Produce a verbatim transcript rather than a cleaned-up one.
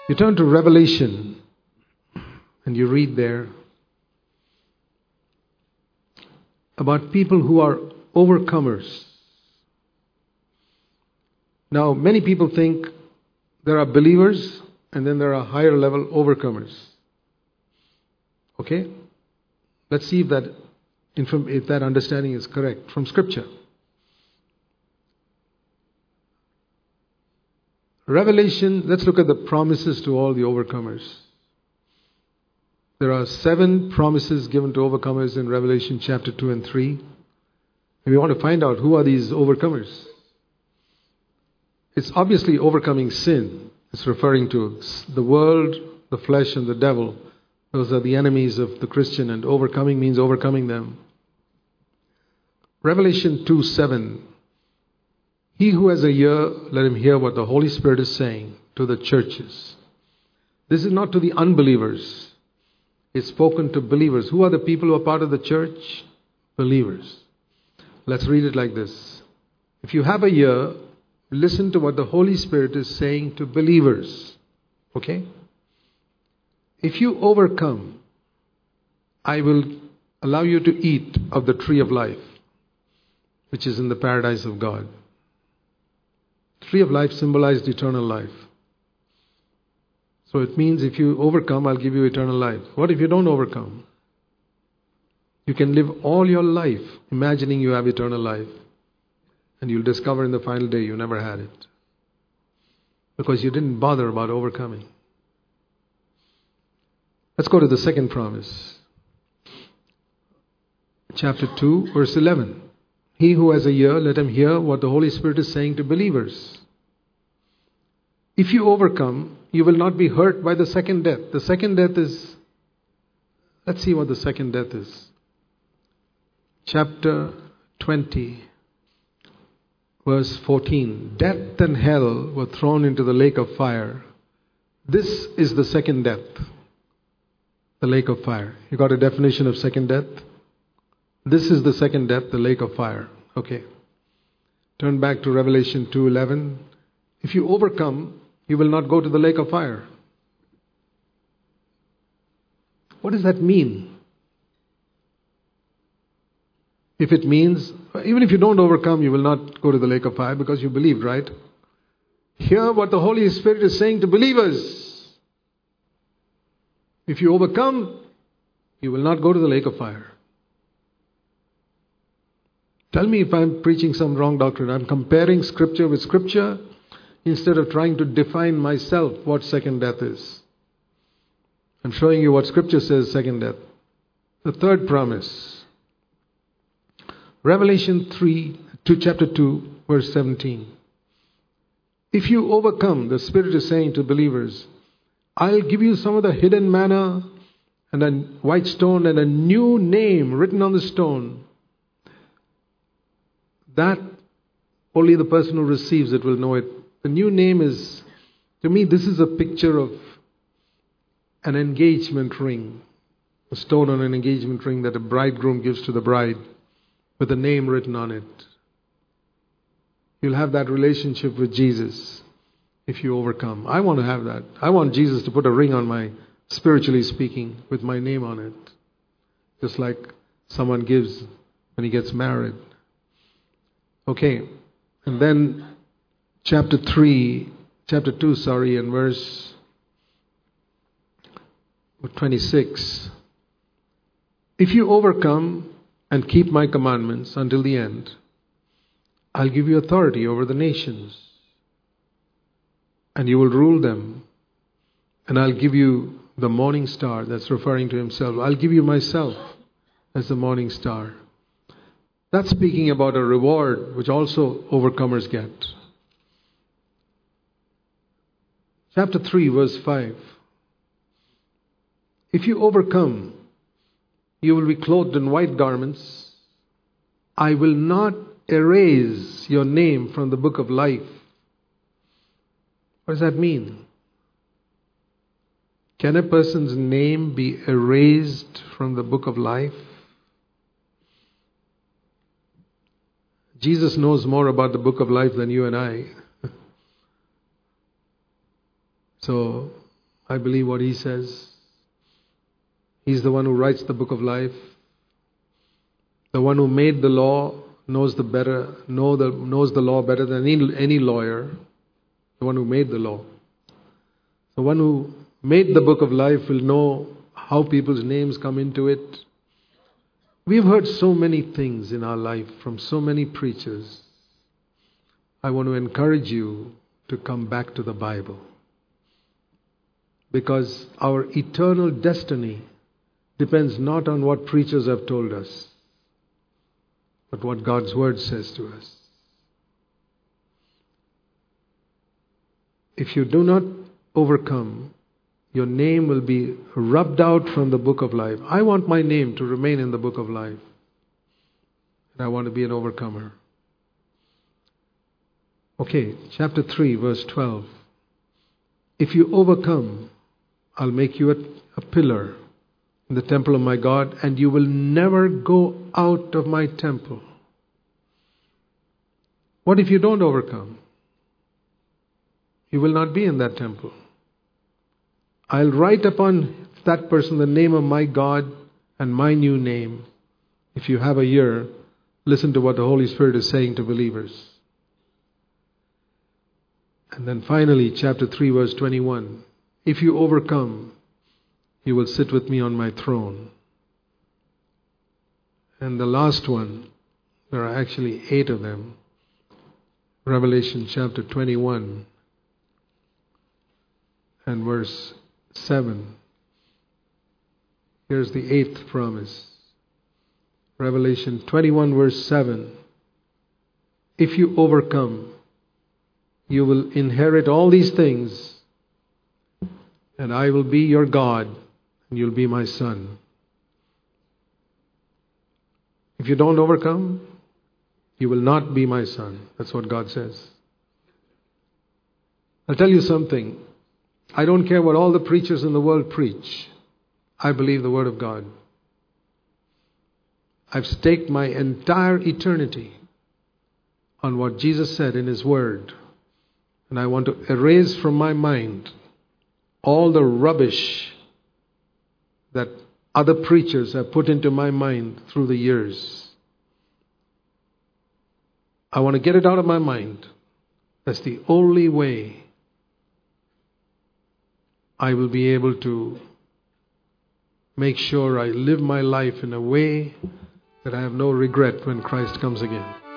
You turn to Revelation and you read there about people who are overcomers. Now, many people think there are believers and then there are higher level overcomers. Okay? Let's see if that, if that understanding is correct from Scripture. Revelation, let's look at the promises to all the overcomers. There are seven promises given to overcomers in Revelation chapter two and three. And we want to find out who are these overcomers. It's obviously overcoming sin. It's referring to the world, the flesh, and the devil. Those are the enemies of the Christian, and overcoming means overcoming them. Revelation two seven. He who has a ear, let him hear what the Holy Spirit is saying to the churches. This is not to the unbelievers. It's spoken to believers. Who are the people who are part of the church? Believers. Let's read it like this. If you have a ear, listen to what the Holy Spirit is saying to believers. Okay? If you overcome, I will allow you to eat of the tree of life, which is in the paradise of God. Tree of life symbolized eternal life. So it means if you overcome, I'll give you eternal life. What if you don't overcome? You can live all your life imagining you have eternal life. And you'll discover in the final day you never had it. Because you didn't bother about overcoming. Let's go to the second promise. Chapter two, verse eleven. He who has a ear, let him hear what the Holy Spirit is saying to believers. If you overcome, you will not be hurt by the second death. The second death is, let's see what the second death is. Chapter twenty, verse fourteen. Death and hell were thrown into the lake of fire. This is the second death. The lake of fire. You got a definition of second death? This is the second death, the lake of fire. Okay. Turn back to Revelation two eleven. If you overcome, you will not go to the lake of fire. What does that mean? If it means, even if you don't overcome, you will not go to the lake of fire because you believed, right? Hear what the Holy Spirit is saying to believers. If you overcome, you will not go to the lake of fire. Tell me if I'm preaching some wrong doctrine. I'm comparing Scripture with Scripture instead of trying to define myself what second death is. I'm showing you what Scripture says second death. The third promise. Revelation three, to chapter two, verse seventeen. If you overcome, the Spirit is saying to believers, I'll give you some of the hidden manna and a white stone and a new name written on the stone. That only the person who receives it will know it. The new name is, to me, this is a picture of an engagement ring. A stone on an engagement ring that a bridegroom gives to the bride with a name written on it. You'll have that relationship with Jesus if you overcome. I want to have that. I want Jesus to put a ring on my, spiritually speaking, with my name on it. Just like someone gives when he gets married. Okay, and then chapter three, chapter two, sorry, and verse twenty-six. If you overcome and keep my commandments until the end, I'll give you authority over the nations, and you will rule them, and I'll give you the morning star. That's referring to himself. I'll give you myself as the morning star. That's speaking about a reward which also overcomers get. Chapter three, verse five. If you overcome, you will be clothed in white garments. I will not erase your name from the book of life. What does that mean? Can a person's name be erased from the book of life? Jesus knows more about the book of life than you and I. So, I believe what He says. He's the one who writes the book of life. The one who made the law knows the better, know the, knows the law better than any, any lawyer. The one who made the law. The one who made the book of life will know how people's names come into it. We've heard so many things in our life from so many preachers. I want to encourage you to come back to the Bible. Because our eternal destiny depends not on what preachers have told us, but what God's Word says to us. If you do not overcome, your name will be rubbed out from the book of life. I want my name to remain in the book of life. And I want to be an overcomer. Okay, chapter three, verse twelve. If you overcome, I'll make you a, a pillar in the temple of my God, and you will never go out of my temple. What if you don't overcome? You will not be in that temple. I'll write upon that person the name of my God and my new name. If you have a ear, listen to what the Holy Spirit is saying to believers. And then finally, chapter three, verse twenty-one. If you overcome, you will sit with me on my throne. And the last one, there are actually eight of them. Revelation chapter twenty-one and verse seven. Here's the eighth promise. Revelation twenty-one verse seven. If you overcome, you will inherit all these things, and I will be your God, and you'll be my son. If you don't overcome, you will not be my son. That's what God says. I'll tell you something. I don't care what all the preachers in the world preach. I believe the Word of God. I've staked my entire eternity on what Jesus said in His Word. And I want to erase from my mind all the rubbish that other preachers have put into my mind through the years. I want to get it out of my mind. That's the only way I will be able to make sure I live my life in a way that I have no regret when Christ comes again.